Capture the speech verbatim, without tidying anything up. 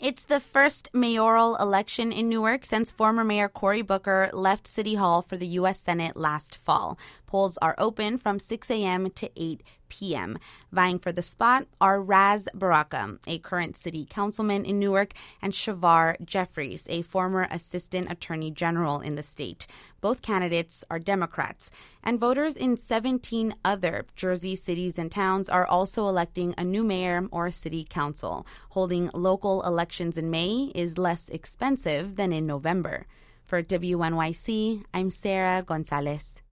It's the first mayoral election in Newark since former Mayor Cory Booker left City Hall for the U S Senate last fall. Polls are open from six a.m. to eight p.m. Vying for the spot are Raz Baraka, a current city councilman in Newark, and Shavar Jeffries, a former assistant attorney general in the state. Both candidates are Democrats. And voters in seventeen other Jersey cities and towns are also electing a new mayor or city council. Holding local elections in May is less expensive than in November. For W N Y C, I'm Sarah Gonzalez.